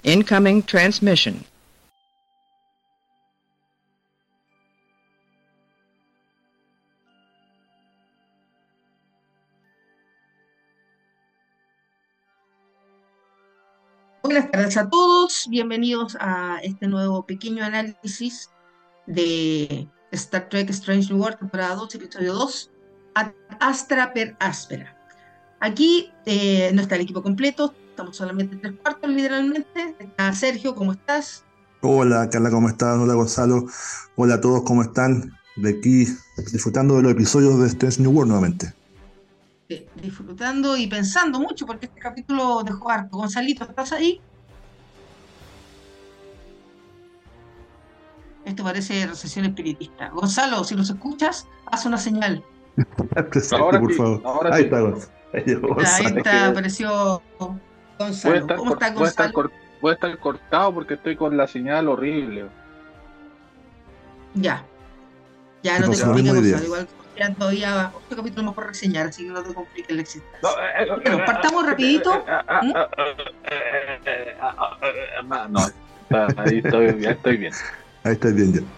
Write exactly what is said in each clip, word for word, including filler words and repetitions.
Incoming transmission. Buenas tardes a todos, bienvenidos a este nuevo pequeño análisis de Star Trek Strange New World, temporada dos, episodio dos, Ad Astra per Aspera. Aquí eh, no está el equipo completo, estamos solamente tres cuartos literalmente. Está Sergio, ¿cómo estás? Hola Carla, ¿cómo estás? Hola Gonzalo, hola a todos, ¿cómo están? De aquí disfrutando de los episodios de Strange New World nuevamente. Eh, disfrutando y pensando mucho porque este capítulo dejó harto. Gonzalito, ¿estás ahí? Esto parece recesión espiritista. Gonzalo, si los escuchas, haz una señal. Presente, Ahora por sí, favor. ahora Ahí sí. está Gonzalo. Ahí llegó Ahí Gonzalo. Es está, que apareció voy a Gonzalo. estar, ¿Cómo cor- está voy a estar, Gonzalo? cor- voy a estar cortado porque estoy con la señal horrible. Ya, ya Me no te pasó lo Ya. compliques, mismo hoy día. Gonzalo. Igual quedan todavía ocho capítulos más por reseñar, así que no te compliques la No, existencia. eh, eh, Bueno, partamos rapidito. eh, ah, ¿Mm? ah, ah, eh, eh, ah, ah, eh, ah, no, está- ahí estoy, ya estoy bien. Ahí está bien ya.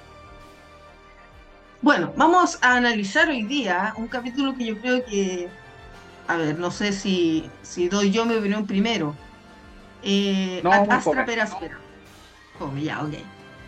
Bueno, vamos a analizar hoy día un capítulo que yo creo que, a ver, no sé si, si doy yo mi opinión primero. Eh, No, Ad muy Astra fome. per Aspera. Oh, ya, ok.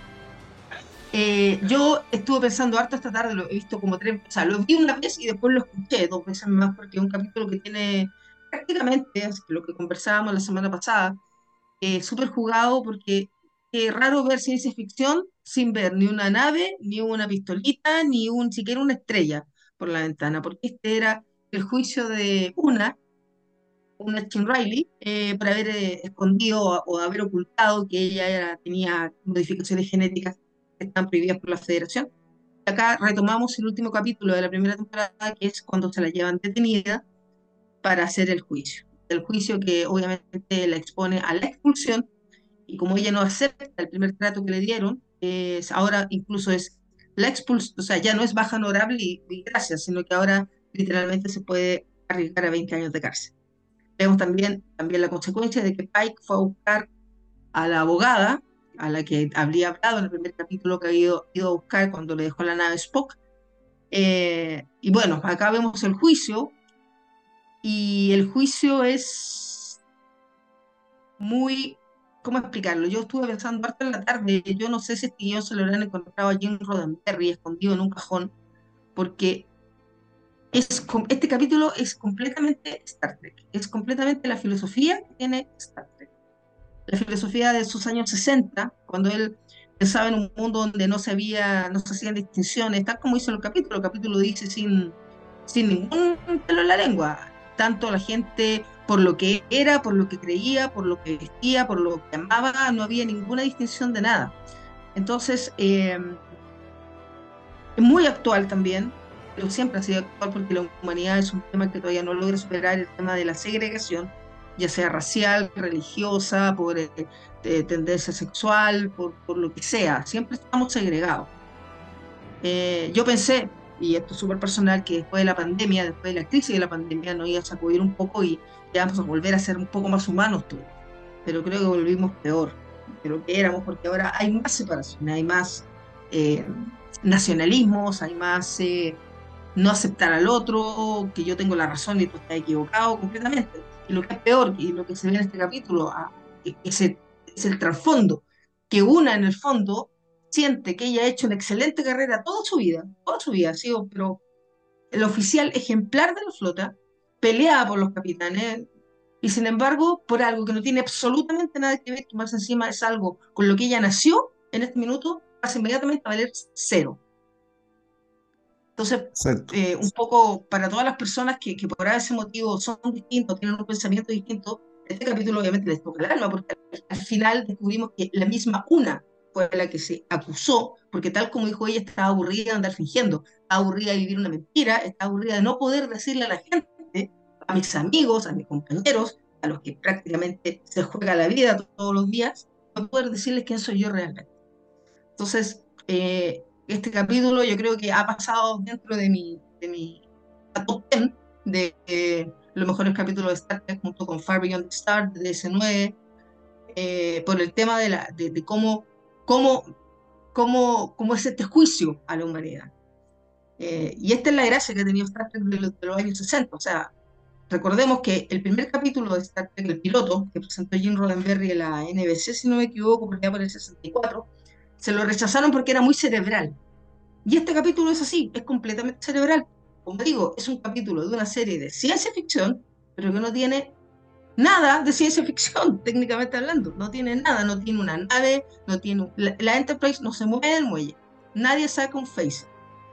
Eh, yo estuve pensando harto esta tarde, lo he visto como tres, o sea, lo vi una vez y después lo escuché dos veces más porque es un capítulo que tiene prácticamente, así que lo que conversábamos la semana pasada, eh, súper jugado porque es raro ver ciencia ficción sin ver ni una nave, ni una pistolita, ni un, siquiera una estrella por la ventana, porque este era el juicio de una, una Chin Riley, eh, por haber eh, escondido o, o haber ocultado que ella era- tenía modificaciones genéticas que están prohibidas por la Federación. Acá retomamos el último capítulo de la primera temporada, que es cuando se la llevan detenida para hacer el juicio. El juicio que obviamente la expone a la expulsión, y como ella no acepta el primer trato que le dieron, es, ahora incluso es la expulsión, o sea, ya no es baja honorable y, y gracias, sino que ahora literalmente se puede arriesgar a veinte años de cárcel. Vemos también, también la consecuencia de que Pike fue a buscar a la abogada, a la que habría hablado en el primer capítulo que había ido, ido a buscar cuando le dejó la nave Spock. Eh, y bueno, acá vemos el juicio, y el juicio es muy, ¿cómo explicarlo? Yo estuve pensando harto en la tarde, yo no sé si este guión se lo habrán encontrado a Jim Roddenberry escondido en un cajón, porque es, com- este capítulo es completamente Star Trek, es completamente la filosofía que tiene Star Trek. La filosofía de sus años sesenta, cuando él pensaba en un mundo donde no se había, no se hacían distinciones, tal como hizo el capítulo, el capítulo dice sin, sin ningún pelo en la lengua, tanto la gente por lo que era, por lo que creía, por lo que vestía, por lo que amaba, no había ninguna distinción de nada. Entonces, eh, es muy actual también, pero siempre ha sido actual porque la humanidad es un tema que todavía no logra superar, el tema de la segregación, ya sea racial, religiosa, por eh, eh, tendencia sexual, por, por lo que sea, siempre estamos segregados. Eh, yo pensé, y esto es súper personal, que después de la pandemia, después de la crisis de la pandemia, nos iba a sacudir un poco y ya vamos a volver a ser un poco más humanos todos, pero creo que volvimos peor de lo que éramos porque ahora hay más separación, hay más eh, nacionalismos, hay más eh, no aceptar al otro, que yo tengo la razón y tú estás equivocado completamente. Y lo que es peor, y lo que se ve en este capítulo, ah, e- ese, es el trasfondo, que una en el fondo siente que ella ha hecho una excelente carrera toda su vida, toda su vida ha sido, pero el oficial ejemplar de la flota, peleada por los capitanes, y sin embargo, por algo que no tiene absolutamente nada que ver, que más encima es algo con lo que ella nació en este minuto, pasa inmediatamente a valer cero. Entonces, Exacto. eh, un poco para todas las personas que, que por ese motivo son distintos, tienen un pensamiento distinto, este capítulo obviamente les toca el alma, porque al, al final descubrimos que la misma una fue la que se acusó, porque tal como dijo ella, estaba aburrida de andar fingiendo, estaba aburrida de vivir una mentira, estaba aburrida de no poder decirle a la gente, a mis amigos, a mis compañeros, a los que prácticamente se juega la vida todos los días, no poder decirles quién soy yo realmente. Entonces, eh, este capítulo yo creo que ha pasado dentro de mi, de mi top diez de eh, los mejores capítulos de Star Trek, junto con Far Beyond the Star de D S nueve. eh, por el tema de, la, de, de cómo, cómo, cómo, cómo es este juicio a la humanidad. Eh, y esta es la gracia que ha tenido Star Trek de los, de los años sesenta. O sea, recordemos que el primer capítulo de Star Trek, el piloto, que presentó Gene Roddenberry en la N B C, si no me equivoco, por allá por el sesenta y cuatro, se lo rechazaron porque era muy cerebral. Y este capítulo es así, es completamente cerebral. Como digo, es un capítulo de una serie de ciencia ficción, pero que no tiene nada de ciencia ficción, técnicamente hablando. No tiene nada, no tiene una nave, no tiene... un- La, la Enterprise no se mueve del muelle. Nadie saca un face.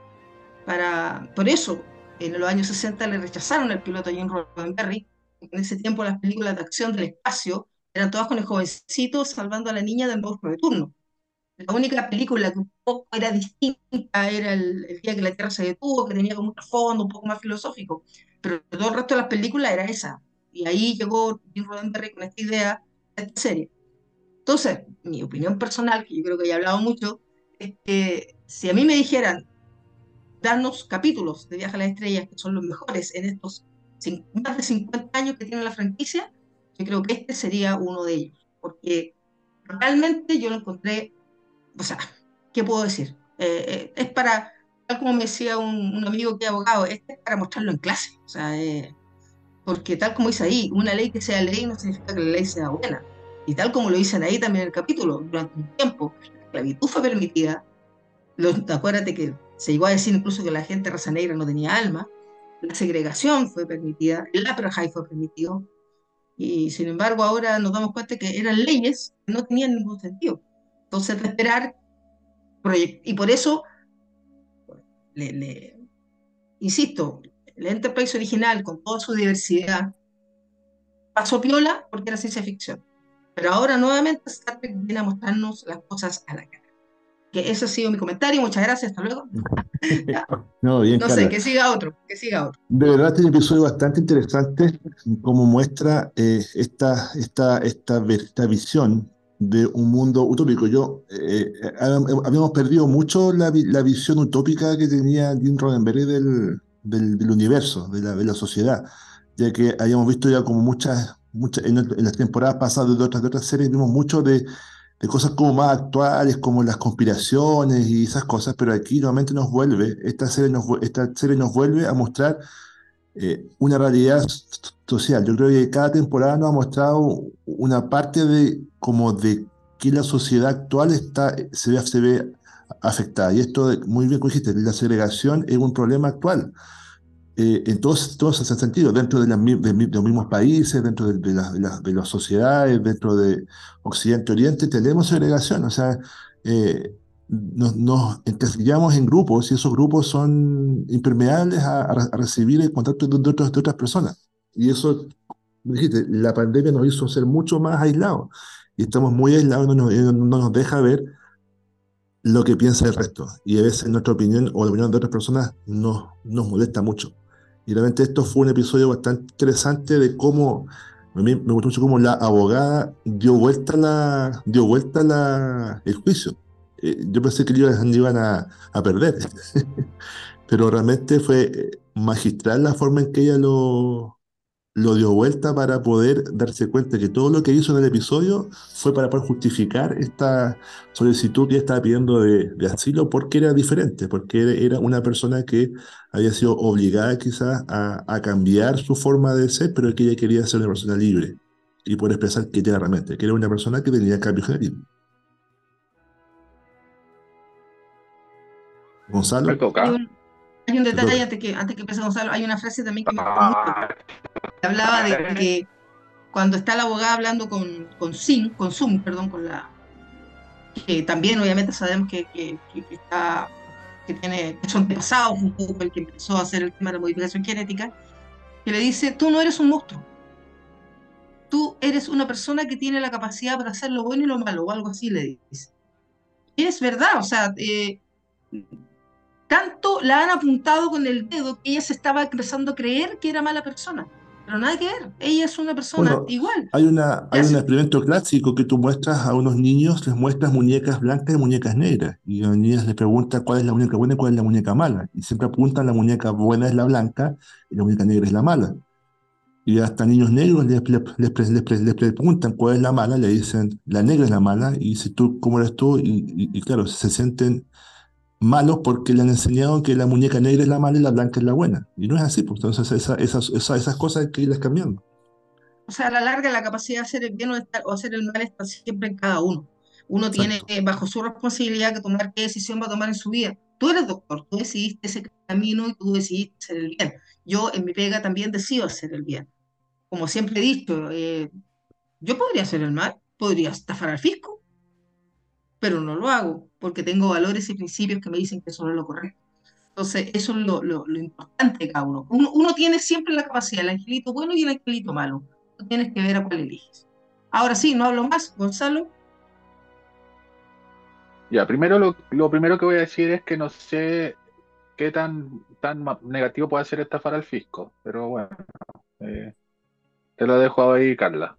Para, por eso, en los años sesenta le rechazaron al piloto Gene Roddenberry, porque en ese tiempo las películas de acción del espacio eran todas con el jovencito salvando a la niña del monstruo de turno. La única película que un poco era distinta era el, el día que la Tierra se detuvo, que tenía como un trasfondo un poco más filosófico, pero todo el resto de las películas era esa. Y ahí llegó Jim Roddenberry con esta idea de esta serie. Entonces, mi opinión personal, que yo creo que ya he hablado mucho, es que si a mí me dijeran darnos capítulos de Viaje a las Estrellas, que son los mejores en estos cin- más de cincuenta años que tiene la franquicia, yo creo que este sería uno de ellos, porque realmente yo lo encontré, o sea, ¿qué puedo decir? Eh, eh, es para, tal como me decía un, un amigo que es abogado, este es para mostrarlo en clase, o sea, eh, porque tal como dice ahí, una ley que sea ley no significa que la ley sea buena. Y tal como lo dicen ahí también en el capítulo, durante un tiempo, la esclavitud fue permitida, los, acuérdate que se llegó a decir incluso que la gente de raza negra no tenía alma, la segregación fue permitida, el apartheid fue permitido, y sin embargo ahora nos damos cuenta que eran leyes que no tenían ningún sentido. Entonces, de esperar, y por eso, le, le, insisto, el Enterprise original, con toda su diversidad, pasó piola porque era ciencia ficción. Pero ahora nuevamente Star Trek viene a mostrarnos las cosas a la cara. Que ese ha sido mi comentario, muchas gracias, hasta luego. Ya. No, bien, No sé, Carla. que siga otro, que siga otro. De verdad, este es un episodio bastante interesante, como muestra eh, esta, esta, esta, ve- esta visión de un mundo utópico. Yo, eh, eh, hab- habíamos perdido mucho la, vi- la visión utópica que tenía Jim Roddenberry del, del, del universo, de la, de la sociedad, ya que habíamos visto ya como muchas, muchas en, en las temporadas pasadas de otras, de otras series, vimos mucho de, de cosas como más actuales, como las conspiraciones y esas cosas, pero aquí nuevamente nos vuelve, esta serie nos, vu- esta serie nos vuelve a mostrar eh, una realidad s- social. Yo creo que cada temporada nos ha mostrado una parte de como de que la sociedad actual está, se ve, se ve afectada. Y esto, de- muy bien como dijiste, la segregación es un problema actual. Eh, en todos, todos esos sentidos, dentro de, las mi- de mi- de los mismos países, dentro de, de las de las- de las sociedades, dentro de Occidente-Oriente, tenemos segregación. O sea, eh, nos, nos encasillamos en grupos y esos grupos son impermeables a, a re- a recibir el contacto de, de otras, de otras personas. Y eso, como dijiste, la pandemia nos hizo ser mucho más aislados. Y estamos muy aislados, no nos, no nos deja ver lo que piensa el resto. Y a veces nuestra opinión o la opinión de otras personas nos, nos molesta mucho. Y realmente esto fue un episodio bastante interesante de cómo, a mí me gustó mucho cómo la abogada dio vuelta, la, dio vuelta la, el juicio. Eh, yo pensé que ellos iban a, a perder, pero realmente fue eh, magistral la forma en que ella lo, lo dio vuelta para poder darse cuenta que todo lo que hizo en el episodio fue para poder justificar esta solicitud que ella estaba pidiendo de, de asilo porque era diferente, porque era era una persona que había sido obligada quizás a, a cambiar su forma de ser, pero que ella quería ser una persona libre y poder expresar que ella era realmente, que era una persona que tenía cambio genético. Me Gonzalo, Hay toca. un, hay un te detalle toca. antes que, antes que empiece Gonzalo, hay una frase también que me gustó mucho, Ah, que hablaba de que cuando está la abogada hablando con, con Sim, con Zoom, perdón, con la, que también obviamente sabemos que, que, que, que está, que tiene, que su antepasado fue un poco el que empezó a hacer el tema de la modificación genética, que le dice, tú no eres un monstruo, tú eres una persona que tiene la capacidad para hacer lo bueno y lo malo, o algo así le dice. Y es verdad, o sea, eh, tanto la han apuntado con el dedo que ella se estaba empezando a creer que era mala persona, pero nada que ver, ella es una persona Bueno, igual. hay una, Y hay un hace- experimento clásico que tú muestras a unos niños, les muestras muñecas blancas y muñecas negras. Y a los niños les preguntas cuál es la muñeca buena y cuál es la muñeca mala. Y siempre apuntan la muñeca buena es la blanca y la muñeca negra es la mala. Y hasta niños negros les, les, les, pre- les pre- les preguntan cuál es la mala, le dicen la negra es la mala, y si tú, ¿cómo eres tú? Y, y- y claro, se sienten malos porque le han enseñado que la muñeca negra es la mala y la blanca es la buena. Y no es así, pues entonces esa- esas, esas, esas cosas hay que irlas cambiando. O sea, a la larga la capacidad de hacer el bien o, estar- o hacer el mal está siempre en cada uno. Uno tiene Exacto. eh, bajo su responsabilidad que tomar qué decisión va a tomar en su vida. Tú eres doctor, tú decidiste ese camino y tú decidiste hacer el bien. Yo en mi pega también decido hacer el bien. Como siempre he dicho, eh, yo podría hacer el mal, podría estafar al fisco, pero no lo hago porque tengo valores y principios que me dicen que eso no es lo correcto. Entonces, eso es lo, lo- lo importante de cada uno. uno. Uno tiene siempre la capacidad, el angelito bueno y el angelito malo. Tú tienes que ver a cuál eliges. Ahora sí, no hablo más, Gonzalo. Ya, primero lo, lo primero que voy a decir es que no sé qué tan, tan ma- negativo puede ser estafar al fisco, pero bueno, eh, te lo dejo ahí, Carla.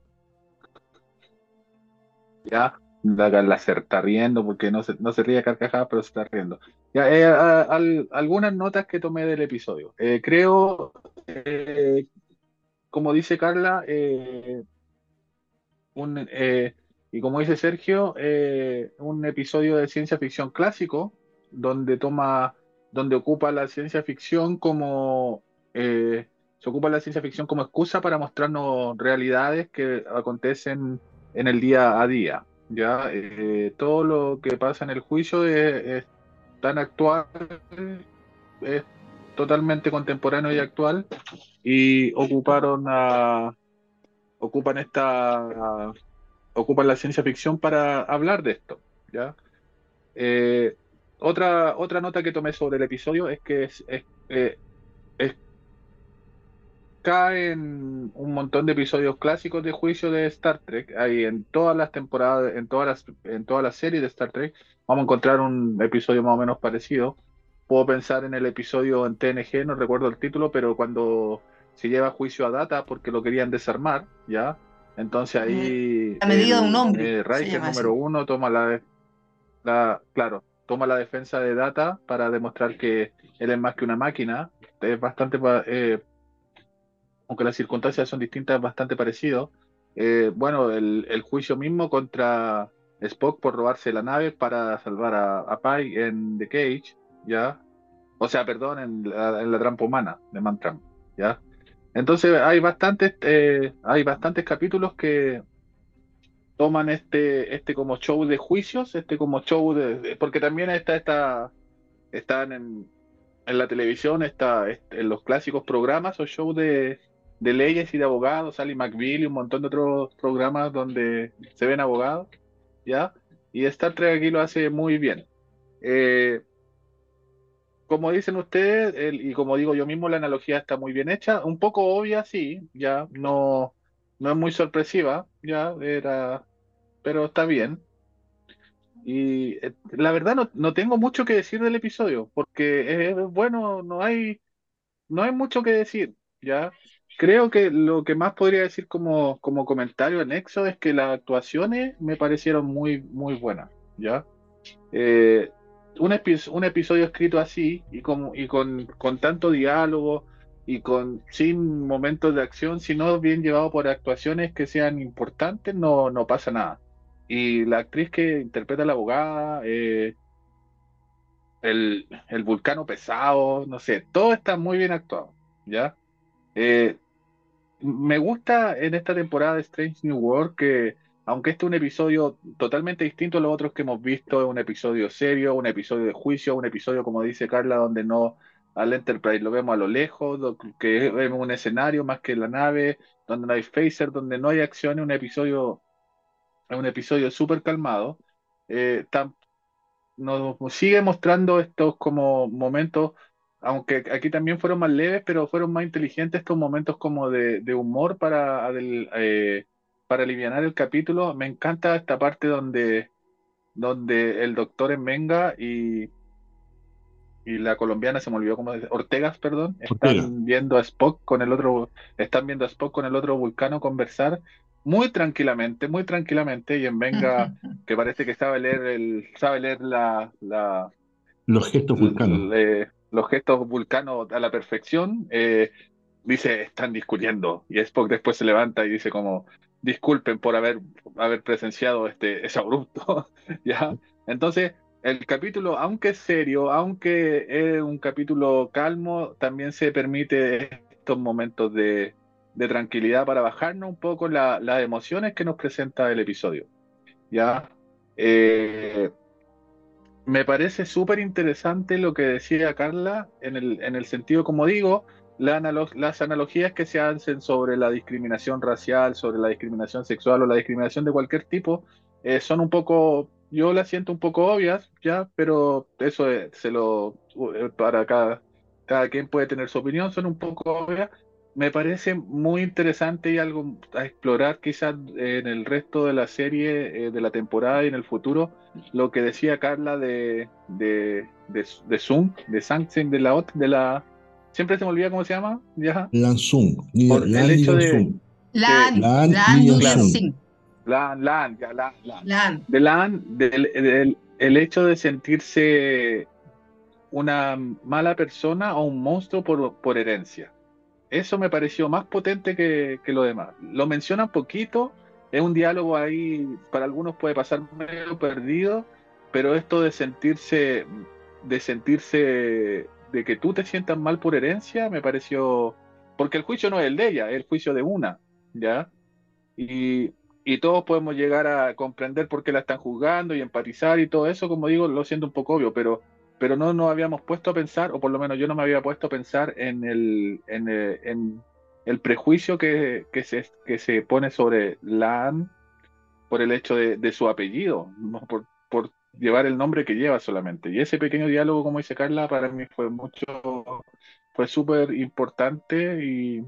Ya, la Carla se está riendo porque no se, no se ríe a carcajadas, pero se está riendo. Ya, eh, a- al- algunas notas que tomé del episodio. Eh, creo, eh, como dice Carla, eh, un, eh, y como dice Sergio, eh, un episodio de ciencia ficción clásico, donde toma, donde ocupa la ciencia ficción como, eh, se ocupa la ciencia ficción como excusa para mostrarnos realidades que acontecen en el día a día. Ya, Eh, todo lo que pasa en el juicio es, es tan actual, es totalmente contemporáneo y actual, y ocuparon a, ocupan esta ocupan la ciencia ficción para hablar de esto, ¿ya? Eh, otra, otra nota que tomé sobre el episodio es que es, es- eh, es- caen un montón de episodios clásicos de juicio de Star Trek. Hay en todas las temporadas, en todas las, en todas las series de Star Trek, vamos a encontrar un episodio más o menos parecido. Puedo pensar en el episodio en T N G, no recuerdo el título, pero cuando se lleva a juicio a Data porque lo querían desarmar, ¿ya? Entonces Eh, ahí la medida de un el hombre, eh, se Riker llama número así. uno toma la, la, claro, toma la defensa de Data para demostrar que él es más que una máquina. Es bastante, pa- eh, aunque las circunstancias son distintas, es bastante parecido. Eh, bueno, el, el juicio mismo contra Spock por robarse la nave para salvar a, a Pike en The Cage, ¿ya? O sea, perdón, en la, en la trampa humana de Mantram, ¿ya? Entonces hay bastantes, eh, hay bastantes capítulos que toman este, este como show de juicios, este como show de, de- porque también está, está, están en, en la televisión, está este, en los clásicos programas o shows de, de leyes y de abogados, Sally McBeal y un montón de otros programas donde se ven abogados, ¿ya? Y Star Trek aquí lo hace muy bien. Eh, como dicen ustedes, el- y como digo yo mismo, la analogía está muy bien hecha, un poco obvia, sí, ya, no, no es muy sorpresiva, ya, era, pero está bien. Y eh, la verdad no, no tengo mucho que decir del episodio, porque es bueno, no hay, no hay mucho que decir, ¿ya? Creo que lo que más podría decir como, como comentario anexo es que las actuaciones me parecieron muy, muy buenas, ¿ya? Eh, un, epi- un episodio escrito así y, como, y con, con tanto diálogo y con sin momentos de acción, sino bien llevado por actuaciones que sean importantes, no, no pasa nada. Y la actriz que interpreta a la abogada, eh, el, el vulcano pesado, no sé, todo está muy bien actuado, ¿ya? Eh, Me gusta en esta temporada de Strange New World que, aunque este es un episodio totalmente distinto a los otros que hemos visto, es un episodio serio, un episodio de juicio, un episodio, como dice Carla, donde no al Enterprise lo vemos a lo lejos, lo que vemos un escenario más que la nave, donde no hay phaser, donde no hay acción, es un episodio, es un episodio súper calmado. Eh, tam- nos sigue mostrando estos como momentos, aunque aquí también fueron más leves, pero fueron más inteligentes estos momentos como de, de humor para, adel- eh, para alivianar el capítulo. Me encanta esta parte donde, donde el doctor Menga y, y la colombiana, se me olvidó cómo decir, Ortegas, perdón, Ortega. están viendo a Spock con el otro, están viendo a Spock con el otro vulcano conversar muy tranquilamente, muy tranquilamente, y en Venga que parece que sabe leer el, sabe leer la, la Los gestos vulcanos. l- eh, los gestos vulcanos a la perfección. Eh, dice, están discutiendo. Y Spock después se levanta y dice como, disculpen por haber, haber presenciado este ese abrupto, ¿ya? Entonces, el capítulo, aunque es serio, aunque es un capítulo calmo, también se permite estos momentos de, de tranquilidad para bajarnos un poco la- las emociones que nos presenta el episodio, ¿ya? Eh, Me parece súper interesante lo que decía Carla en el, en el sentido, como digo, la analo- las analogías que se hacen sobre la discriminación racial, sobre la discriminación sexual o la discriminación de cualquier tipo, eh, son un poco, yo las siento un poco obvias, ya, pero eso eh, se lo, eh, para cada, cada quien puede tener su opinión, son un poco obvias. Me parece muy interesante y algo a explorar quizás en el resto de la serie, eh, de la temporada y en el futuro lo que decía Carla de, de, de, de Zoom, de Sanction, de la, ot- de la, siempre se me olvida cómo se llama, ya, Lansung, Lee, por el Lan Lee hecho de, Sung, de Lan, Lan Lan Lee Nguyen claro, Sung. Singh, la, la, ya, la, la, Lan. de la, del, del- el hecho de sentirse una mala persona o un monstruo por, por herencia. Eso me pareció más potente que, que lo demás. Lo mencionan poquito, es un diálogo ahí, para algunos puede pasar medio perdido, pero esto de sentirse, de sentirse, de que tú te sientas mal por herencia, me pareció, porque el juicio no es el de ella, es el juicio de una, ¿ya? Y, y todos podemos llegar a comprender por qué la están juzgando y empatizar y todo eso, como digo, lo siento un poco obvio, pero, pero no nos habíamos puesto a pensar, o por lo menos yo no me había puesto a pensar en el, en, eh, en el prejuicio que, que, se, que se pone sobre Lan por el hecho de, de su apellido, no por, por llevar el nombre que lleva solamente. Y ese pequeño diálogo, como dice Carla, para mí fue mucho, fue súper importante y,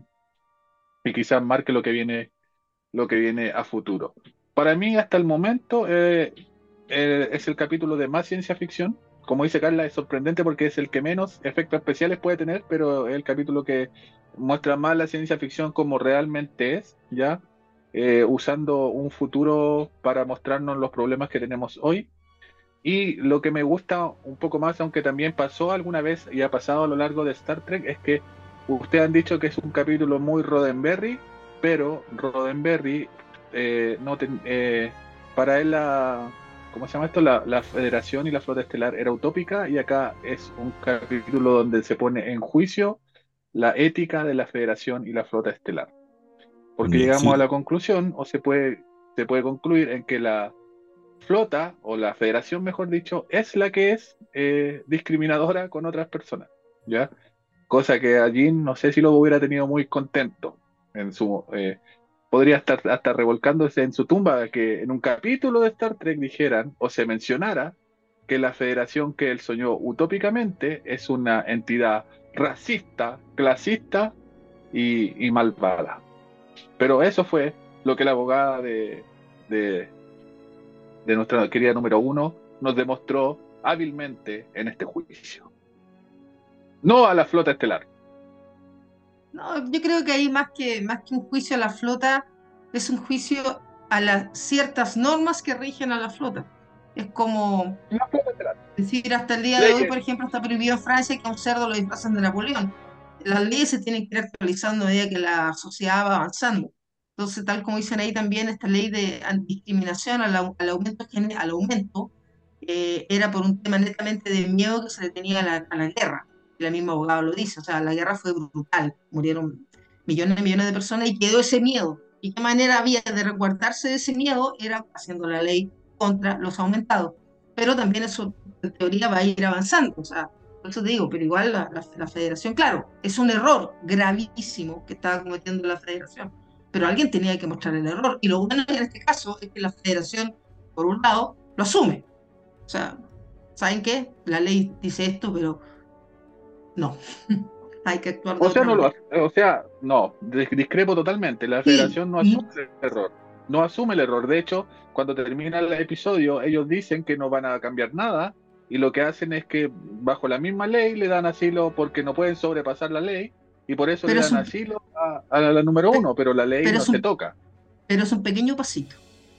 y quizás marque lo que viene lo que viene a futuro. Para mí, hasta el momento, eh, eh, es el capítulo de más ciencia ficción. Como dice Carla, es sorprendente porque es el que menos efectos especiales puede tener, pero es el capítulo que muestra más la ciencia ficción como realmente es, ¿ya? Eh, usando un futuro para mostrarnos los problemas que tenemos hoy. Y lo que me gusta un poco más, aunque también pasó alguna vez y ha pasado a lo largo de Star Trek, es que ustedes han dicho que es un capítulo muy Roddenberry, pero Roddenberry, eh, no ten- eh, para él la, ¿cómo se llama esto? La, la Federación y la Flota Estelar era utópica y acá es un capítulo donde se pone en juicio la ética de la Federación y la Flota Estelar. Porque Ya, llegamos a sí, la conclusión, o se puede, se puede concluir en que la flota, o la federación, mejor dicho, es la que es eh, discriminadora con otras personas, ¿ya? Cosa que allí no sé si lo hubiera tenido muy contento. En su, eh, podría estar hasta revolcándose en su tumba que en un capítulo de Star Trek dijeran o se mencionara que la federación que él soñó utópicamente es una entidad racista, clasista y, y malvada. Pero eso fue lo que la abogada de, de de nuestra querida número uno nos demostró hábilmente en este juicio. No a la flota estelar. No, yo creo que ahí más que, más que un juicio a la flota, es un juicio a las ciertas normas que rigen a la flota. Es como La flota estelar. decir, hasta el día de hoy, Leyes. por ejemplo, está prohibido en Francia que a un cerdo lo disfrazan de Napoleón. Las leyes se tienen que ir actualizando a medida que la sociedad va avanzando. Entonces, tal como dicen ahí también, esta ley de antidiscriminación al, au- al aumento, gene- al aumento eh, era por un tema netamente de miedo que se le tenía a la, a la guerra. Y el mismo abogado lo dice, o sea, la guerra fue brutal, murieron millones y millones de personas y quedó ese miedo. ¿Y qué manera había de resguardarse de ese miedo? Era haciendo la ley contra los aumentados. Pero también eso en teoría va a ir avanzando. O sea, por eso te digo, pero igual la, la, la federación, claro, es un error gravísimo que estaba cometiendo la federación, pero alguien tenía que mostrar el error. Y lo bueno en este caso es que la federación, por un lado, lo asume. O sea, ¿saben qué? La ley dice esto, pero no, hay que actuar de O sea, otra no lo, manera. o sea, no, discrepo totalmente. La Sí, federación no asume mm, el error. No asume el error. De hecho, cuando termina el episodio, ellos dicen que no van a cambiar nada y lo que hacen es que bajo la misma ley le dan asilo porque no pueden sobrepasar la ley y por eso le pero es dan un, asilo a, a la número uno, pero la ley pero no es se un, toca, pero es un pequeño pasito.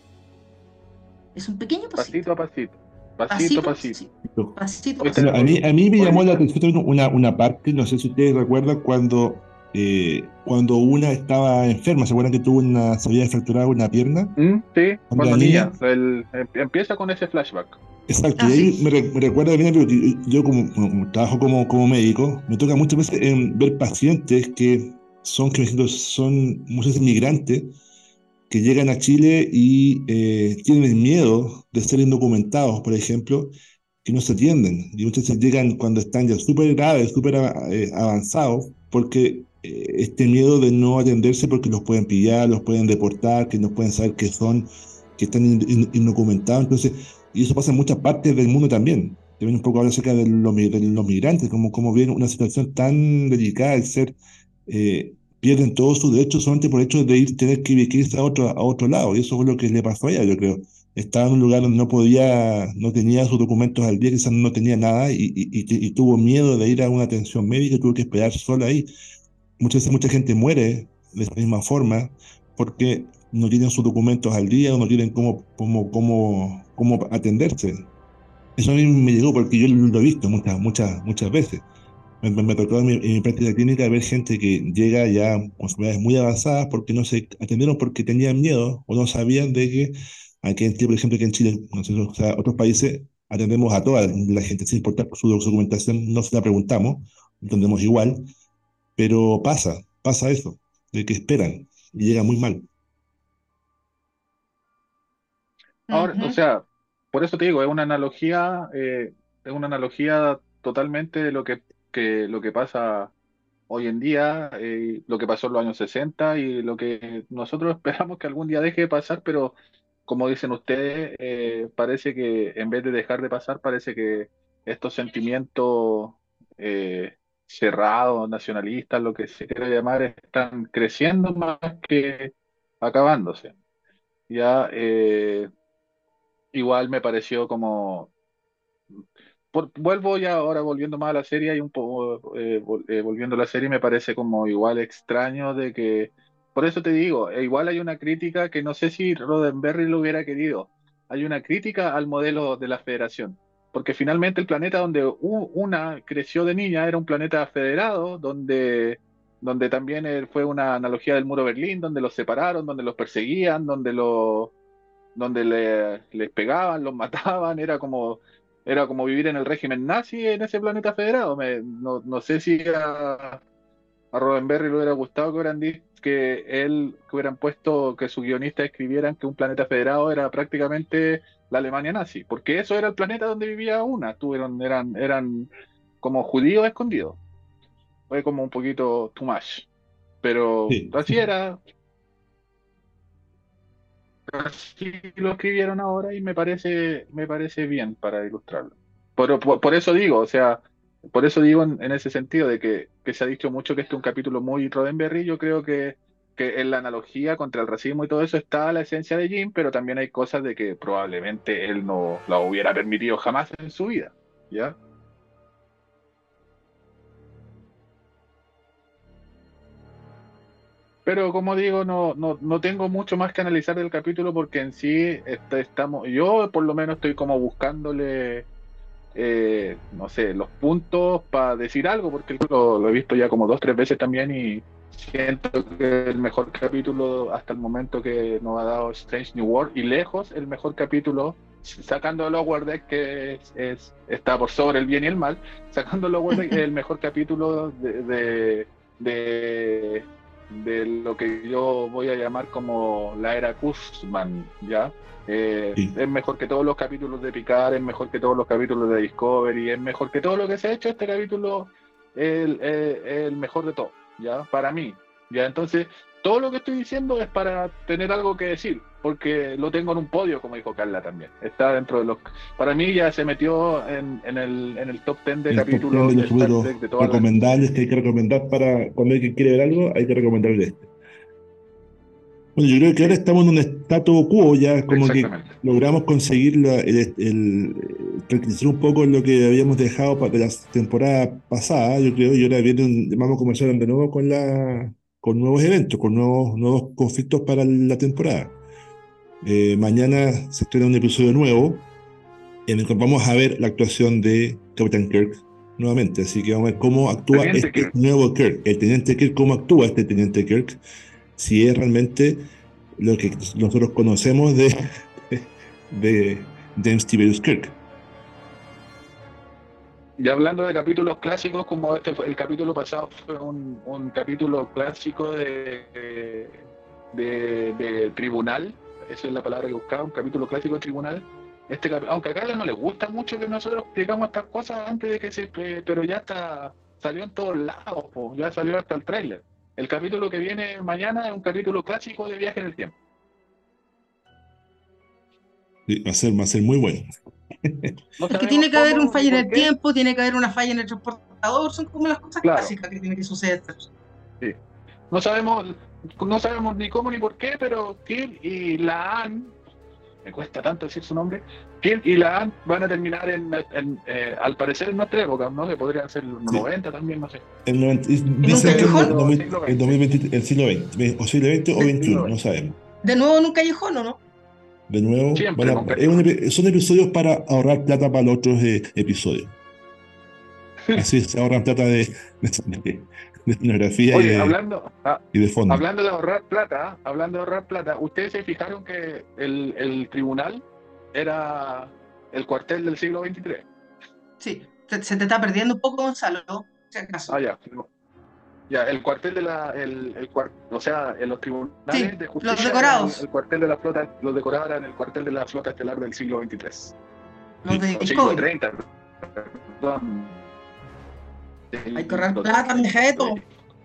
Es un pequeño pasito. pasito a pasito, pasito a Pasito a pasito. pasito. no. Pasito a Hoy pasito. Bueno, a tenemos, mí, a mí me hoy llamó la día, atención una, una parte, no sé si ustedes recuerdan cuando eh, cuando una estaba enferma, ¿se acuerdan que tuvo una, se había fracturado una pierna? Mm, sí, Cuando la cuando niña, niña. El, em- empieza con ese flashback. exacto, y Ah, ahí me, sí. re- me recuerda bien, porque yo como, como trabajo como, como médico, me toca muchas veces em, ver pacientes que son, que me siento, son muchas veces migrantes, que llegan a Chile y eh, tienen el miedo de ser indocumentados, por ejemplo, que no se atienden. Y muchas veces llegan cuando están ya súper graves, súper ava- eh, avanzados, porque eh, este miedo de no atenderse porque los pueden pillar, los pueden deportar, que no pueden saber qué son, que están in- in- indocumentados. Entonces, y eso pasa en muchas partes del mundo también. También un poco habla acerca de los, mi- de los migrantes, como, como ven una situación tan delicada el ser, eh, pierden todos sus derechos solamente por el hecho de ir, tener que irse a otro, a otro lado. Y eso fue lo que le pasó a ella, yo creo. Estaba en un lugar donde no podía, no tenía sus documentos al día, quizás no tenía nada y, y, y- y tuvo miedo de ir a una atención médica y tuvo que esperar sola ahí. Muchas veces mucha gente muere de esa misma forma porque no tienen sus documentos al día o no tienen cómo, cómo, cómo, cómo atenderse. Eso a mí me llegó porque yo lo he visto muchas, muchas, muchas veces. Me, me, me tocó en mi, en mi práctica clínica ver gente que llega ya con enfermedades muy avanzadas porque no se atendieron porque tenían miedo o no sabían de que aquí en Chile, por ejemplo, que en Chile, nosotros, o sea, otros países, atendemos a toda la gente sin importar su documentación, no se la preguntamos, entendemos igual, pero pasa, pasa eso, de que esperan y llega muy mal. Ahora, o Ujú, sea, por eso te digo, es una analogía, eh, es una analogía totalmente de lo que, que lo que pasa hoy en día, eh, lo que pasó en los años sesenta y lo que nosotros esperamos que algún día deje de pasar, pero como dicen ustedes, eh, parece que en vez de dejar de pasar, parece que estos sentimientos eh, cerrados, nacionalistas, lo que se quiera llamar, están creciendo más que acabándose. Ya, eh, igual me pareció como por- vuelvo ya ahora volviendo más a la serie y un poco eh, vol- eh, volviendo a la serie me parece como igual extraño de que, por eso te digo, eh, igual hay una crítica que no sé si Roddenberry lo hubiera querido, hay una crítica al modelo de la federación, porque finalmente el planeta donde u- una creció de niña era un planeta federado, donde, donde también eh, fue una analogía del muro de Berlín, donde los separaron, donde los perseguían, donde los donde le, les pegaban, los mataban, era como, era como vivir en el régimen nazi en ese planeta federado. Me- no, no sé si a, a Roddenberry le hubiera gustado que hubieran dicho que él, que hubieran puesto, que sus guionistas escribieran que un planeta federado era prácticamente la Alemania nazi, porque eso era el planeta donde vivía una, tuvieron, eran, eran como judíos escondidos. Fue como un poquito too much. Pero Sí, así era, así lo escribieron ahora y me parece, me parece bien para ilustrarlo. Por, por, por eso digo, o sea, por eso digo en, en ese sentido de que, que se ha dicho mucho que este es un capítulo muy Roddenberry, yo creo que, que en la analogía contra el racismo y todo eso está la esencia de Jim, pero también hay cosas de que probablemente él no la hubiera permitido jamás en su vida, ¿ya? Pero como digo, no, no, no tengo mucho más que analizar del capítulo porque en sí está- estamos, yo por lo menos estoy como buscándole eh, no sé, los puntos para decir algo, porque lo, lo he visto ya como dos, tres veces también y siento que el mejor capítulo hasta el momento que nos ha dado Strange New World y lejos el mejor capítulo, sacando el Lower Deck que es, es- está por sobre el bien y el mal, sacando el Lower Deck el mejor capítulo de, de, de, de lo que yo voy a llamar como la era Kurzman, ¿ya? Eh, sí. es mejor que todos los capítulos de Picard, es mejor que todos los capítulos de Discovery, es mejor que todo lo que se ha hecho. Este capítulo es el, es el mejor de todo, ¿ya? Para mí, ¿ya? Entonces, todo lo que estoy diciendo es para tener algo que decir, porque lo tengo en un podio, como dijo Carla también. Está dentro de los... Para mí ya se metió en, en el, en el top ten de El top diez de capítulos de los Star libros Trek de todas las... recomendables que hay que recomendar para cuando alguien quiere ver algo, hay que recomendarle este. Bueno, yo creo que ahora Sí, estamos en un statu quo, ya como que exactamente. logramos conseguir la- el, el, el- tranquilizar un poco lo que habíamos dejado pa- de la temporada pasada, yo creo, y ahora vienen, vamos a comenzar de nuevo con la, con nuevos eventos, con nuevos, nuevos conflictos para la temporada. Eh, mañana se estrena un episodio nuevo en el que vamos a ver la actuación de Captain Kirk. nuevamente. Así que vamos a ver cómo actúa Teniente este Kirk. nuevo Kirk, el teniente Kirk, cómo actúa este teniente Kirk, si es realmente lo que nosotros conocemos de, de James Tiberius Kirk. Y hablando de capítulos clásicos, como este fue- el capítulo pasado fue un, un capítulo clásico de, de, de tribunal, esa es la palabra que buscaba, un capítulo clásico de tribunal. Este, cap- aunque a Carla no le gusta mucho que nosotros explicamos estas cosas antes de que se, eh, pero ya está, salió en todos lados, po, ya salió hasta el tráiler. El capítulo que viene mañana es un capítulo clásico de viaje en el tiempo. Sí, va a ser, va a ser muy bueno. No Es que sabemos tiene que haber un cómo ni fallo en por el qué, tiempo, tiene que haber una falla en el transportador, son como las cosas claro, clásicas que tienen que suceder. sí. No sabemos, no sabemos ni cómo ni por qué, pero Kirk y Laan, me cuesta tanto decir su nombre, Kirk y Laan van a terminar en, en, eh, al parecer en nuestra época, no sé, podrían ser los Sí. noventa también, no sé. El noventa, y ¿En un dicen que el, callejón? Pero dos mil siglo el veinte, dos mil veinte, el siglo veinte, o siglo veinte o De, siglo veintiuno, no veinte. sabemos. de nuevo en un callejón, ¿o no? De nuevo, van Siempre en un a- es un callejón. epi- son episodios para ahorrar plata para los otros eh, episodios. Así se ahorran plata de, de, de escenografía y Oye, de, hablando, ah, y de fondo. hablando de ahorrar plata, hablando de ahorrar plata, ¿ustedes se fijaron que el, el tribunal era el cuartel del siglo veintitrés? Sí, se, se te está perdiendo un poco, Gonzalo, si Ah, acaso. ya. No. Ya, el cuartel de la, el, el cuar- o sea, en los Sí, tribunales de los justicia eran el, decorados, el cuartel de la flota, los decorados eran el cuartel de la flota estelar del siglo veintitrés, los Sí. de o siglo Discovery. treinta, perdón. Hay que ahorrar Siglo plata, mi jeto.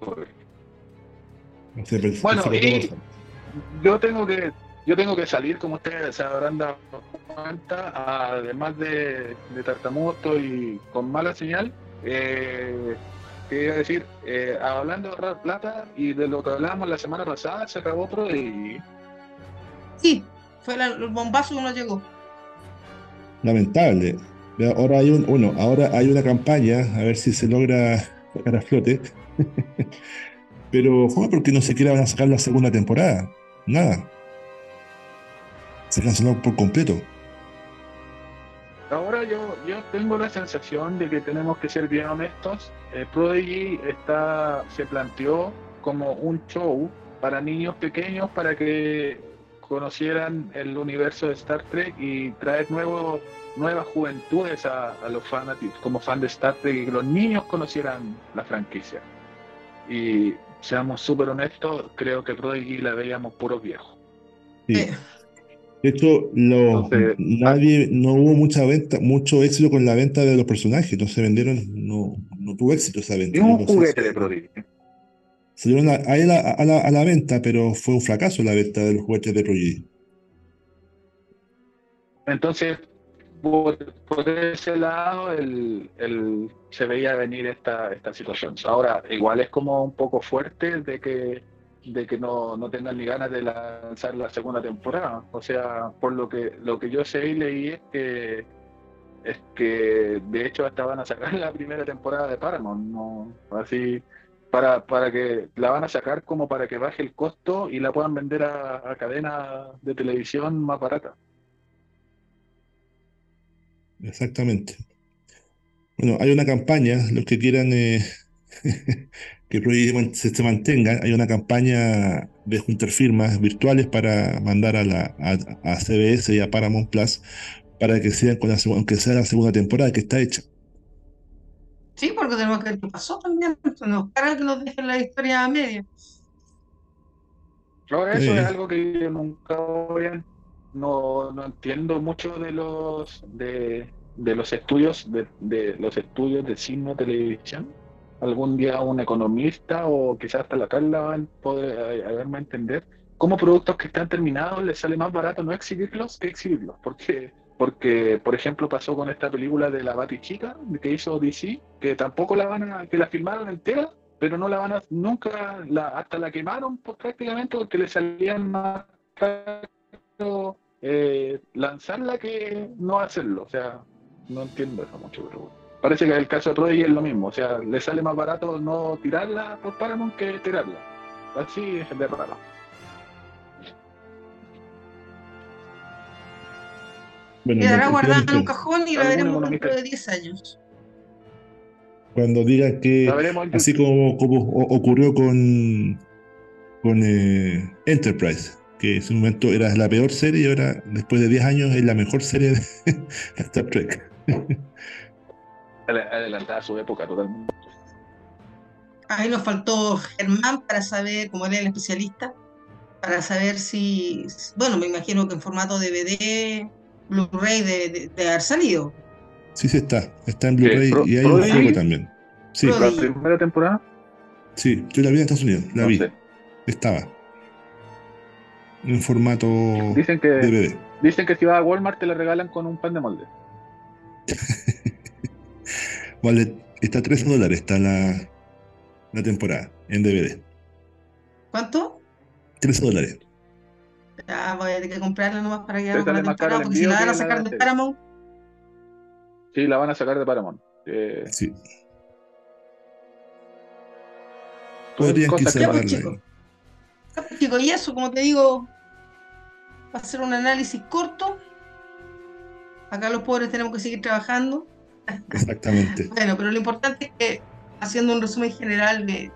Se, per- Bueno, se perdió y Gonzalo. yo tengo que, yo tengo que salir, como ustedes se habrán dado cuenta, además de, de tartamudo estoy con mala señal. Eh, quería decir, eh, hablando de ahorrar plata y de lo que hablábamos la semana pasada, se acabó otro y Sí, fue la- el bombazo que nos llegó. Lamentable. Pero ahora hay un, uno, ahora hay una campaña, a ver si se logra sacar a flote. Pero fue porque no se quiera sacar la segunda temporada. Nada. Se canceló por completo. ahora yo, yo tengo la sensación de que tenemos que ser bien honestos. Eh, Prodigy está, se planteó como un show para niños pequeños para que conocieran el universo de Star Trek y traer nuevos, nuevas juventudes a, a los fanáticos, como fan de Star Trek, y que los niños conocieran la franquicia. Y seamos súper honestos, creo que Prodigy la veíamos puros viejos. Sí. Sí. De hecho, lo, Entonces, ah, nadie, no hubo mucha venta, mucho éxito con la venta de los personajes. No se vendieron, no, no tuvo éxito esa venta. es Yo un no sé juguete de si Prodigy. salieron a, a, la, a, la, a la venta, pero fue un fracaso la venta de los juguetes de Prodigy. Entonces, por, por ese lado, el, el- se veía venir esta, esta situación. Ahora, igual es como un poco fuerte de que, de que no, no tengan ni ganas de lanzar la segunda temporada. O sea, por lo que, lo que yo sé y leí es que, es que de hecho hasta van a sacar la primera temporada de Paramount, ¿no? Así, para, para que la van a sacar como para que baje el costo y la puedan vender a, a cadenas de televisión más baratas. Exactamente. Bueno, hay una campaña, los que quieran eh, que Prodigy man- se, se mantenga, hay una campaña de juntar firmas virtuales para mandar a, la, a, a C B S y a Paramount Plus para que sigan con la segunda, aunque sea la segunda temporada que está hecha. Sí, porque tenemos que ver qué pasó también. Nos carga que nos dejen la historia a media. Ahora, eso es Eh, algo que yo nunca voy a... No, no entiendo mucho de los de, de los estudios de, de los estudios de cine o televisión. Algún día un economista o quizás hasta la Carla va a poder ayudarme a entender cómo productos que están terminados les sale más barato no exhibirlos que exhibirlos. Porque, porque, por ejemplo, pasó con esta película de la Batichica que hizo D C, que tampoco la van a, que la filmaron entera, pero no la van a, nunca, la, hasta la quemaron pues, prácticamente porque le salían más caro eh, lanzarla que no hacerlo. O sea, no entiendo eso mucho, pero bueno. Parece que el caso de Prodigy es lo mismo. O sea, le sale más barato no tirarla por Paramount que tirarla. Así es de raro. bueno, no, Quedará el guardada en un finalmente, cajón y la ¿Algún veremos economista? dentro de diez años. Cuando digan La que, veremos en así YouTube. como, como o- ocurrió con, con eh, Enterprise, que en su momento era la peor serie y ahora, después de diez años, es la mejor serie de Star Trek. Adel- Adelantada a su época totalmente. Ahí nos faltó Germán para saber, como él es el especialista, para saber si, bueno, me imagino que en formato D V D, Blu-ray de, de, de haber salido. Sí, sí está. Está en ¿Qué? Blu-ray Pro- y hay un juego Ah, ¿Prodigy? también. Sí, ¿La Prodigy. primera temporada? sí. Yo la vi en Estados Unidos. La No vi. sé. Estaba en formato Dicen que, D V D. dicen que si vas a Walmart te la regalan con un pan de molde. Vale, está a trece dólares. Está la, la temporada en D V D. ¿Cuánto? trece dólares. Ya voy a tener que comprarla nomás para Te quedarme con la sale más caro temporada, el porque si envío la van a que sacar la de serie. Paramount, Sí, la van a sacar de Paramount. Eh, Sí. son Podrían cosas quizás que ya pues pasan. darle chicos, ahí. ya pues chicos, y eso, como te digo, va a ser un análisis corto. Acá los pobres tenemos que seguir trabajando. Exactamente. Bueno, pero lo importante es que, haciendo un resumen general de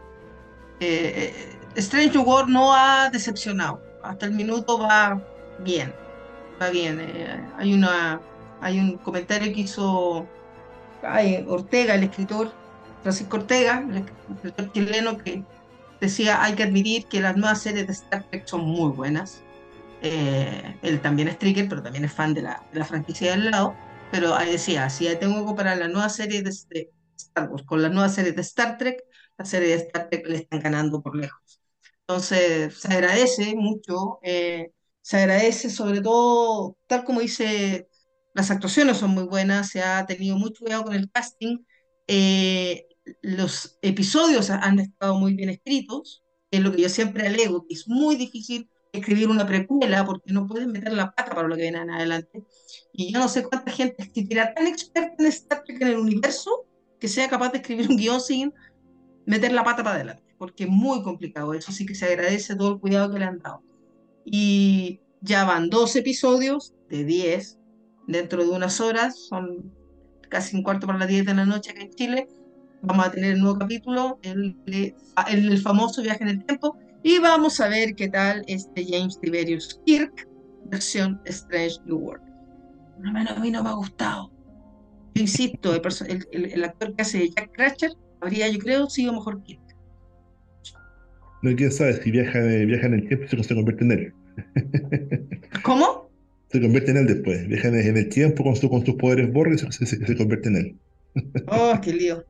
eh, Strange New World, no ha decepcionado. Hasta el minuto va bien, va bien. Eh, hay una, hay un comentario que hizo ay, Ortega, el escritor, Francisco Ortega, el escritor chileno, que decía, hay que admitir que las nuevas series de Star Trek son muy buenas. Eh, él también es Trigger, pero también es fan de la, de la franquicia del lado. Pero ahí decía, si tengo que comparar la nueva serie de, de Star Wars con la nueva serie de Star Trek, la serie de Star Trek le están ganando por lejos. Entonces, se agradece mucho, eh, se agradece sobre todo, tal como dice, las actuaciones son muy buenas, se ha tenido mucho cuidado con el casting, eh, los episodios han estado muy bien escritos, es lo que yo siempre alego, que es muy difícil escribir una precuela porque no puedes meter la pata para lo que viene en adelante. Y yo no sé cuánta gente existirá tan experta en Star Trek en el universo que sea capaz de escribir un guión sin meter la pata para adelante, porque es muy complicado. Eso sí que se agradece todo el cuidado que le han dado. Y ya van dos episodios de diez dentro de unas horas, son casi un cuarto para las diez de la noche acá en Chile. Vamos a tener un nuevo capítulo, el, el, el famoso viaje en el tiempo, y vamos a ver qué tal este James Tiberius Kirk, versión Strange New World. No, a mí no me ha gustado. Yo insisto, el, el, el, el actor que hace Jack Crusher habría, yo creo, sido mejor que él. No, quién sabe si viaja, viaja en el tiempo y se convierte en él. ¿Cómo? Se convierte en él después. Viaja en en el tiempo con, su, con sus poderes Borg y se, se- se convierte en él. Oh, qué lío.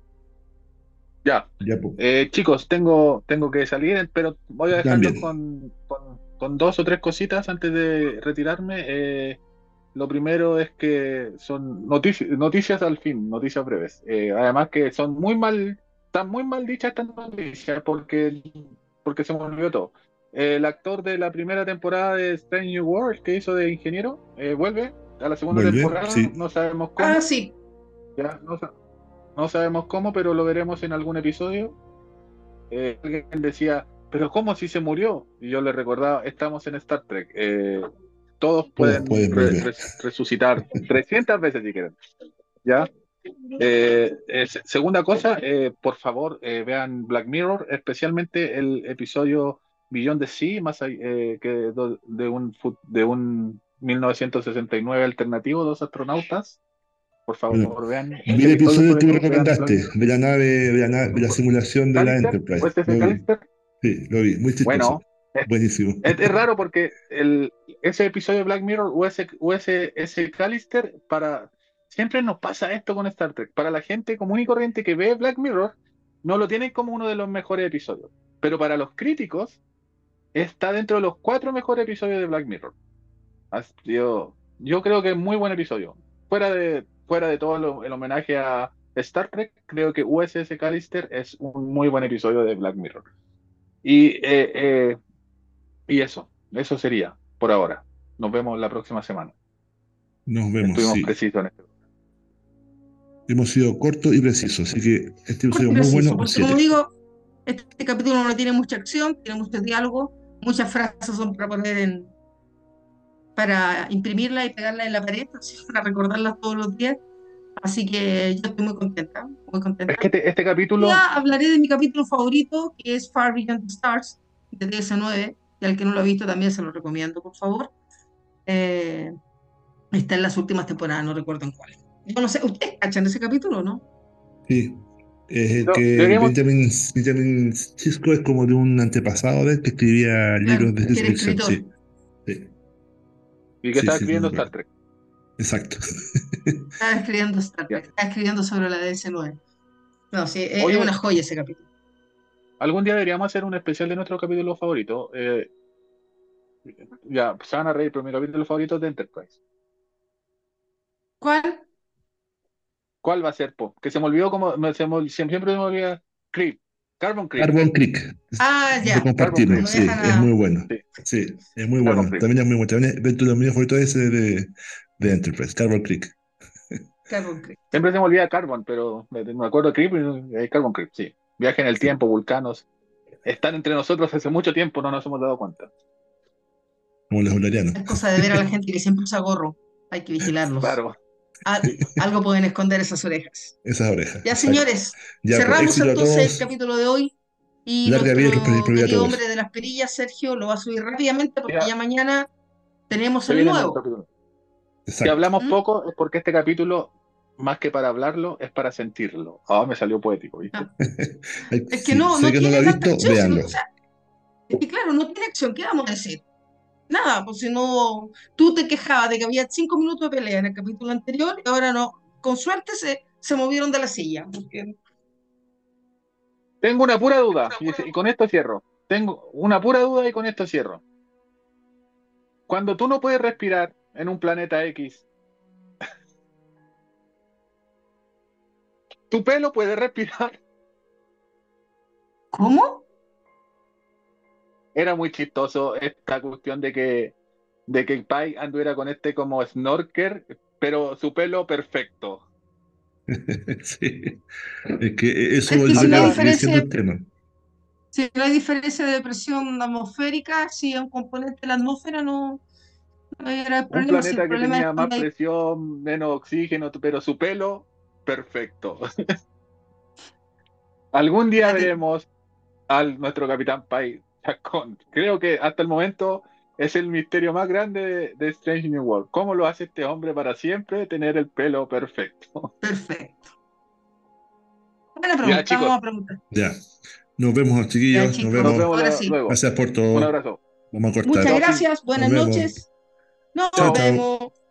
Ya. Ya, pues. Eh, chicos, tengo, tengo que salir, pero voy a dejarlos También. con, con, con dos o tres cositas antes de retirarme. Eh, lo primero es que son noticias, noticias al fin, noticias breves. Eh, además que son muy mal, están muy mal dichas estas noticias porque, porque se me olvidó todo. El actor de la primera temporada de Strange New World que hizo de ingeniero eh, vuelve a la segunda Vuelve, temporada, sí. no sabemos Ah, cómo, sí. ya no, sa- no sabemos cómo, pero lo veremos en algún episodio. Eh, alguien decía, pero ¿cómo si se murió? Y yo le recordaba, estamos en Star Trek. Eh, todos Todos pueden pueden re- volver. res- resucitar trescientas veces si quieren. ¿Ya? Eh, eh, se- segunda cosa, eh, por favor, eh, vean Black Mirror, especialmente el episodio Beyond the Sea, más ahí, eh, que do- de un, fu- de un mil novecientos sesenta y nueve alternativo, dos astronautas. Por Bueno, favor, vean vi ese el episodio episodio que sobre me todo, vean Black recomendaste, Mirror. de la nave, de la nave, de la simulación de la ¿Callister? ¿O Enterprise. es ese Lo vi. Callister? Sí, lo vi. Muy chistoso. Bueno, es, Buenísimo. es- es raro porque el, ese episodio de Black Mirror o ese, o ese, ese Callister, para, siempre nos pasa esto con Star Trek. Para la gente común y corriente que ve Black Mirror, no lo tienen como uno de los mejores episodios. Pero para los críticos, está dentro de los cuatro mejores episodios de Black Mirror. Así, yo, yo creo que es muy buen episodio. Fuera de, fuera de todo lo- el homenaje a Star Trek, creo que U S S Callister es un muy buen episodio de Black Mirror. Y eh, eh, y eso, eso sería por ahora. Nos vemos la próxima semana. Nos vemos, Estuvimos sí. precisos en esto. Hemos sido cortos y precisos, así que este episodio Corto y muy bueno, preciso, un porque como siete. digo, este capítulo no tiene mucha acción, tiene mucho diálogo, muchas frases son para poner en, para imprimirla y pegarla en la pared, así, para recordarlas todos los días. Así que yo estoy muy contenta, muy Es que contenta. este, este Y capítulo, ya hablaré de mi capítulo favorito, que es Far Beyond the Stars, de D S nueve, y al que no lo ha visto también se lo recomiendo, por favor. Eh, Está en las últimas temporadas, no recuerdo en cuál. Yo no sé, ¿ustedes cachan ese capítulo, no? Sí, es el yo- que deberíamos, Benjamin, Benjamin Sisko es como de un antepasado de él que escribía libros Claro, de que ciencia era ficción, escritor. sí, sí, y que sí, estaba sí, sí, me escribiendo Star acuerdo. Trek. Exacto. Estaba escribiendo Star Ya. Trek, estaba escribiendo sobre la D S nueve. No, sí, es, es Oye, una joya ese capítulo. algún día deberíamos hacer un especial de nuestro capítulo favorito. Eh, ya, se van a reír, pero mi capítulo favorito es de Enterprise. ¿Cuál? ¿Cuál va a ser, po? Que se me olvidó como, me- se me- siempre me olvida. Creep. Carbon Creep. Carbon Creek, Ah, lo ya, Carbon no Creep. compartimos, me sí, dejan es muy a... bueno. Sí, Sí, es muy Carbon bueno. Creep. También es muy bueno. También es de los míos favoritos ese de, de Enterprise, Carbon Creek. Carbon Creek. Siempre se me olvida Carbon, pero me, me acuerdo de Creep y es Carbon Creep, sí. Viaje en el Sí, tiempo, vulcanos. Están entre nosotros hace mucho tiempo, no nos hemos dado cuenta. como los bolerianos. Es cosa de ver a la gente que siempre usa gorro. Hay que vigilarlos. Claro. Al- Sí, algo pueden esconder esas orejas. esas orejas, Ya, exacto. señores, Ya, pues cerramos éxito a entonces el todos. capítulo de hoy y Larga vida y nuestro prosperidad a querido hombre todos. de las perillas, Sergio, lo va a subir rápidamente porque Ya, ya mañana tenemos se el viene el nuevo nuevo. capítulo. Si Exacto. hablamos ¿Mm? poco es porque este capítulo, más que para hablarlo, es para sentirlo. Ah, me salió poético, ¿viste? No, Hay- es que Si, no, si no alguien no lo tiene ha tanta visto, acción, sino, o véanlo. sea, es que claro, no tiene acción, ¿qué vamos a decir? Nada, pues si no, tú te quejabas de que había cinco minutos de pelea en el capítulo anterior y ahora no, con suerte se, se movieron de la silla. Porque, Tengo una pura duda, y, y con esto cierro. Tengo una pura duda y con esto cierro. Cuando tú no puedes respirar en un planeta X, tu pelo puede respirar. ¿cómo? Era muy chistoso esta cuestión de que, de que Pai anduviera con este como snorker, pero su pelo perfecto. Sí. Es que eso Es que yo si creo no que hay va a Acá, seguir siendo diferencia, el tema. si no hay diferencia de presión atmosférica, si es un componente de la atmósfera, no, no era un problema. Si el planeta que problema es tenía más cuando hay. presión, menos oxígeno, pero su pelo perfecto. Algún día Espérate, veremos al nuestro Capitán Pai Chacón. Creo que hasta el momento es el misterio más grande de, de Strange New World. ¿Cómo lo hace este hombre para siempre tener el pelo perfecto? perfecto. Buena Ya, pregunta, chicos, vamos a preguntar. Ya. Nos vemos, Ya, chiquillos. Nos chicos, nos vemos. vemos ahora la- sí. luego. Gracias por Un todo. abrazo. Vamos a cortar. Muchas Chao, Phil. gracias, buenas Nos vemos. noches. Nos Chao, Chao. chao. vemos.